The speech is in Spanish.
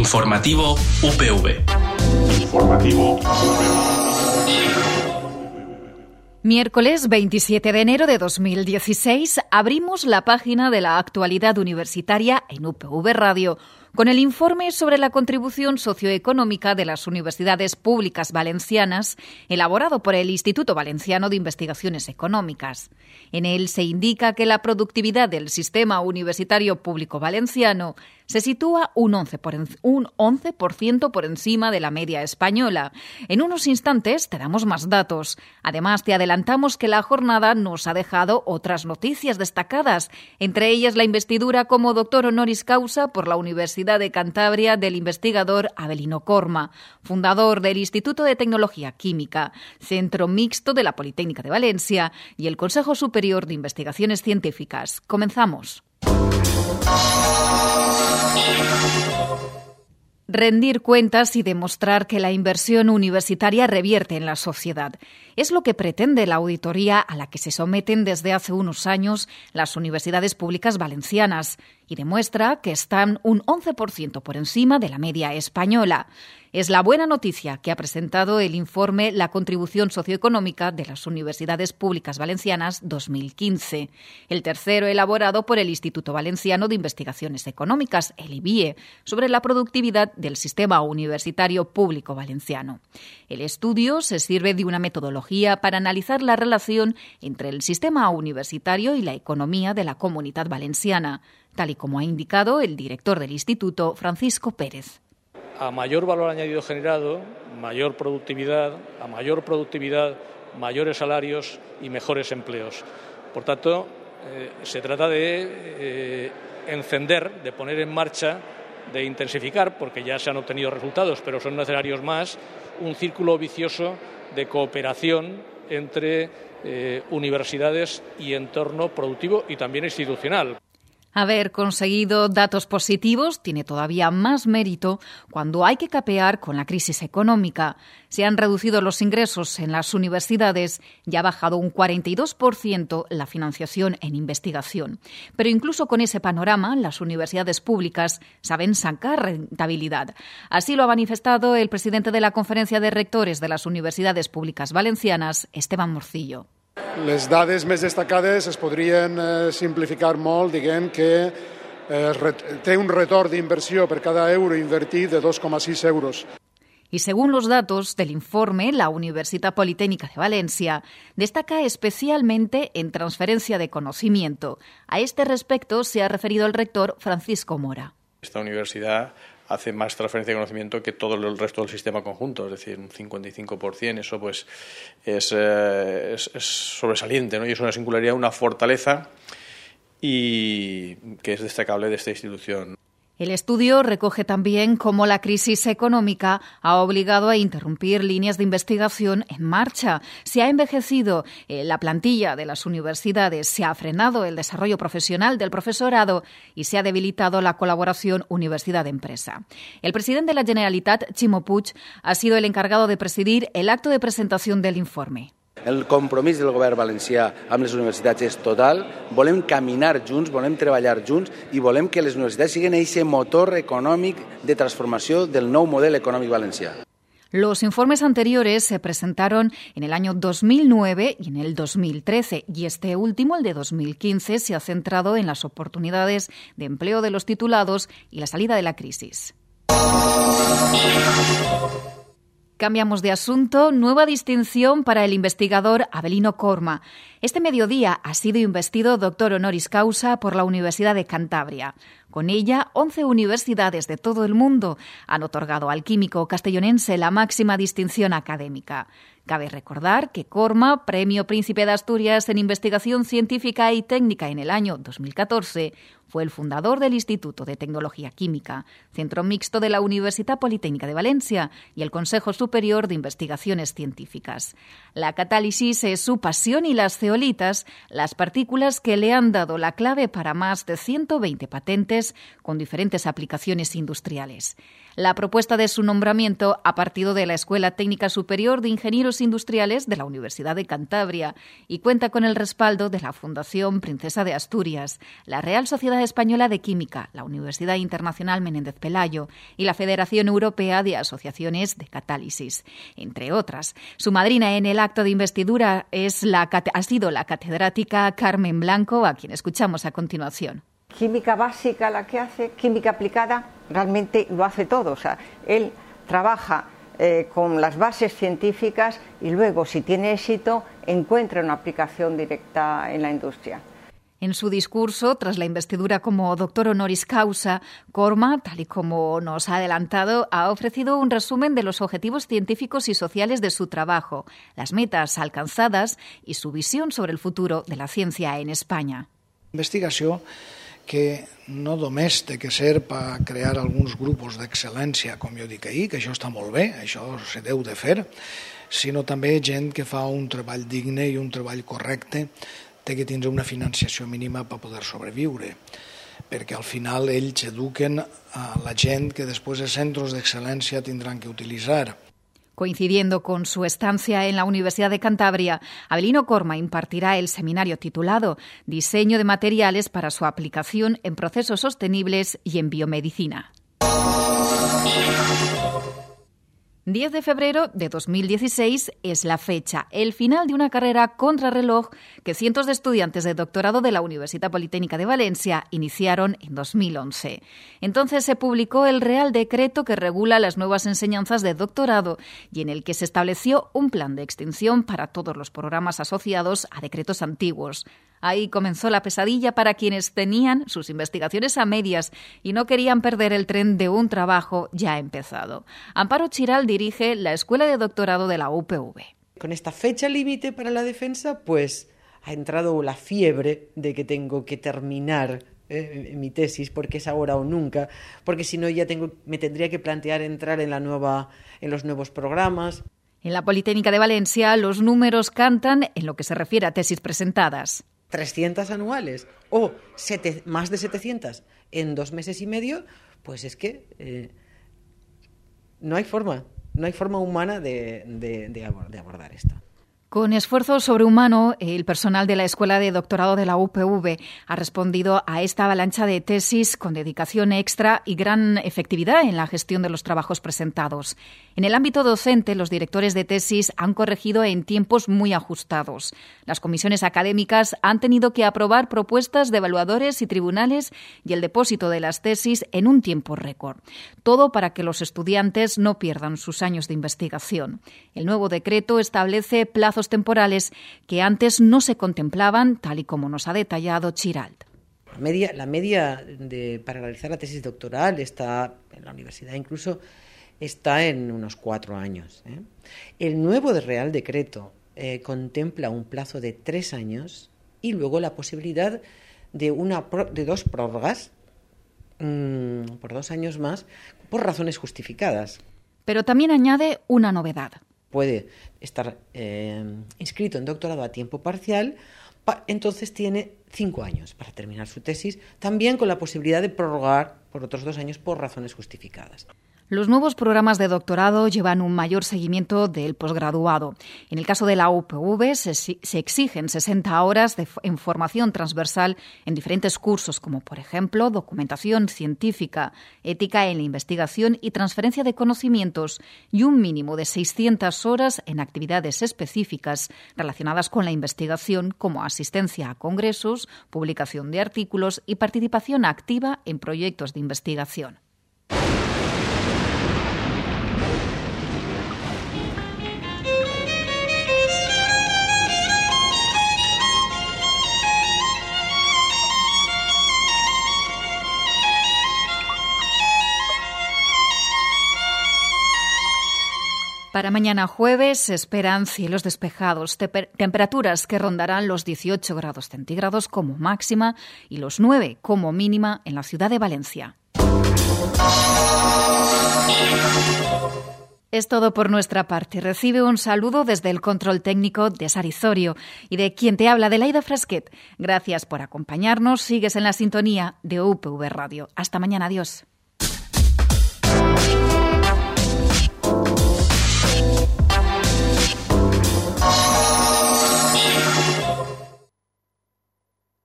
Informativo UPV. Miércoles 27 de enero de 2016 abrimos la página de la actualidad universitaria en UPV Radio con el informe sobre la contribución socioeconómica de las universidades públicas valencianas, elaborado por el Instituto Valenciano de Investigaciones Económicas. En él se indica que la productividad del sistema universitario público valenciano se sitúa un 11% por encima de la media española. En unos instantes te damos más datos. Además, te adelantamos que la jornada nos ha dejado otras noticias destacadas, entre ellas la investidura como doctor honoris causa por la Universidad de Cantabria del investigador Avelino Corma, fundador del Instituto de Tecnología Química, Centro Mixto de la Politécnica de Valencia y el Consejo Superior de Investigaciones Científicas. Comenzamos. Rendir cuentas y demostrar que la inversión universitaria revierte en la sociedad. Es lo que pretende la auditoría a la que se someten desde hace unos años las universidades públicas valencianas y demuestra que están un 11% por encima de la media española. Es la buena noticia que ha presentado el informe La contribución socioeconómica de las universidades públicas valencianas 2015, el tercero elaborado por el Instituto Valenciano de Investigaciones Económicas, el IBIE, sobre la productividad del sistema universitario público valenciano. El estudio se sirve de una metodología para analizar la relación entre el sistema universitario y la economía de la Comunidad Valenciana, tal y como ha indicado el director del instituto, Francisco Pérez. A mayor valor añadido generado, mayor productividad, a mayor productividad, mayores salarios y mejores empleos. Por tanto, se trata de encender, de poner en marcha, de intensificar, porque ya se han obtenido resultados, pero son necesarios más, un círculo vicioso de cooperación entre universidades y entorno productivo y también institucional. Haber conseguido datos positivos tiene todavía más mérito cuando hay que capear con la crisis económica. Se han reducido los ingresos en las universidades y ha bajado un 42% la financiación en investigación. Pero incluso con ese panorama, las universidades públicas saben sacar rentabilidad. Así lo ha manifestado el presidente de la Conferencia de Rectores de las Universidades Públicas Valencianas, Esteban Morcillo. Les dades més destacades es podrien simplificar molt, diguem que té un retorn d'inversió per cada euro invertit de 2,6 euros. Y según los datos del informe, la Universidad Politécnica de Valencia destaca especialmente en transferencia de conocimiento. A este respecto se ha referido el rector Francisco Mora. Esta universidad hace más transferencia de conocimiento que todo el resto del sistema conjunto, es decir, un 55%, eso pues es sobresaliente, ¿no? Y es una singularidad, una fortaleza y que es destacable de esta institución. El estudio recoge también cómo la crisis económica ha obligado a interrumpir líneas de investigación en marcha. Se ha envejecido la plantilla de las universidades, se ha frenado el desarrollo profesional del profesorado y se ha debilitado la colaboración universidad-empresa. El presidente de la Generalitat, Ximo Puig, ha sido el encargado de presidir el acto de presentación del informe. El compromís del govern valencià amb les universitats és total. Volem caminar junts, volem treballar junts i volem que les universitats siguin aquest motor econòmic de transformació del nou model econòmic valencià. Los informes anteriores se presentaron en el año 2009 y en el 2013 y este último, el de 2015, se ha centrado en las oportunidades de empleo de los titulados y la salida de la crisis. Cambiamos de asunto. Nueva distinción para el investigador Avelino Corma. Este mediodía ha sido investido doctor honoris causa por la Universidad de Cantabria. Con ella, 11 universidades de todo el mundo han otorgado al químico castellonense la máxima distinción académica. Cabe recordar que Corma, Premio Príncipe de Asturias en Investigación Científica y Técnica en el año 2014, fue el fundador del Instituto de Tecnología Química, Centro Mixto de la Universidad Politécnica de Valencia y el Consejo Superior de Investigaciones Científicas. La catálisis es su pasión y las zeolitas, las partículas que le han dado la clave para más de 120 patentes estudiantes con diferentes aplicaciones industriales. La propuesta de su nombramiento ha partido de la Escuela Técnica Superior de Ingenieros Industriales de la Universidad de Cantabria y cuenta con el respaldo de la Fundación Princesa de Asturias, la Real Sociedad Española de Química, la Universidad Internacional Menéndez Pelayo y la Federación Europea de Asociaciones de Catálisis, entre otras. Su madrina en el acto de investidura ha sido la catedrática Carmen Blanco, a quien escuchamos a continuación. Química básica la que hace, química aplicada realmente lo hace todo. O sea, él trabaja con las bases científicas y luego, si tiene éxito, encuentra una aplicación directa en la industria. En su discurso, tras la investidura como doctor honoris causa, Corma, tal y como nos ha adelantado, ha ofrecido un resumen de los objetivos científicos y sociales de su trabajo, las metas alcanzadas y su visión sobre el futuro de la ciencia en España. Investigació que no només té que ser per crear alguns grupos d'excel·lència, com jo dic ahir, que això està molt bé, això se deu de fer, sinó també gent que fa un treball digne i un treball correcte, té que tindre una financiació mínima per poder sobreviure, perquè al final ells eduquen a la gent que després de centres d'excel·lència tindran que utilitzar. Coincidiendo con su estancia en la Universidad de Cantabria, Avelino Corma impartirá el seminario titulado Diseño de materiales para su aplicación en procesos sostenibles y en biomedicina. 10 de febrero de 2016 es la fecha, el final de una carrera contrarreloj que cientos de estudiantes de doctorado de la Universidad Politécnica de Valencia iniciaron en 2011. Entonces se publicó el Real Decreto que regula las nuevas enseñanzas de doctorado y en el que se estableció un plan de extinción para todos los programas asociados a decretos antiguos. Ahí comenzó la pesadilla para quienes tenían sus investigaciones a medias y no querían perder el tren de un trabajo ya empezado. Amparo Chiral dirige la Escuela de Doctorado de la UPV. Con esta fecha límite para la defensa, pues ha entrado la fiebre de que tengo que terminar mi tesis, porque es ahora o nunca, porque si no ya me tendría que plantear entrar en los nuevos programas. En la Politécnica de Valencia los números cantan en lo que se refiere a tesis presentadas. 300 anuales o más de 700 en 2 meses y medio, pues es que no hay forma humana de abordar esto. Con esfuerzo sobrehumano, el personal de la Escuela de Doctorado de la UPV ha respondido a esta avalancha de tesis con dedicación extra y gran efectividad en la gestión de los trabajos presentados. En el ámbito docente, los directores de tesis han corregido en tiempos muy ajustados. Las comisiones académicas han tenido que aprobar propuestas de evaluadores y tribunales y el depósito de las tesis en un tiempo récord. Todo para que los estudiantes no pierdan sus años de investigación. El nuevo decreto establece plazos temporales que antes no se contemplaban, tal y como nos ha detallado Chiralt. La media para realizar la tesis doctoral está en la universidad, incluso está en unos 4 años. El nuevo Real Decreto contempla un plazo de 3 años y luego la posibilidad de 2 prórrogas por 2 años más por razones justificadas. Pero también añade una novedad. Puede estar inscrito en doctorado a tiempo parcial, entonces tiene 5 años para terminar su tesis, también con la posibilidad de prorrogar por otros 2 años por razones justificadas. Los nuevos programas de doctorado llevan un mayor seguimiento del posgraduado. En el caso de la UPV se exigen 60 horas en formación transversal en diferentes cursos, como por ejemplo documentación científica, ética en la investigación y transferencia de conocimientos, y un mínimo de 600 horas en actividades específicas relacionadas con la investigación, como asistencia a congresos, publicación de artículos y participación activa en proyectos de investigación. Para mañana jueves se esperan cielos despejados, temperaturas que rondarán los 18 grados centígrados como máxima y los 9 como mínima en la ciudad de Valencia. Es todo por nuestra parte. Recibe un saludo desde el control técnico de Sarizorio y de quien te habla, de Laida Frasquet. Gracias por acompañarnos. Sigues en la sintonía de UPV Radio. Hasta mañana. Adiós.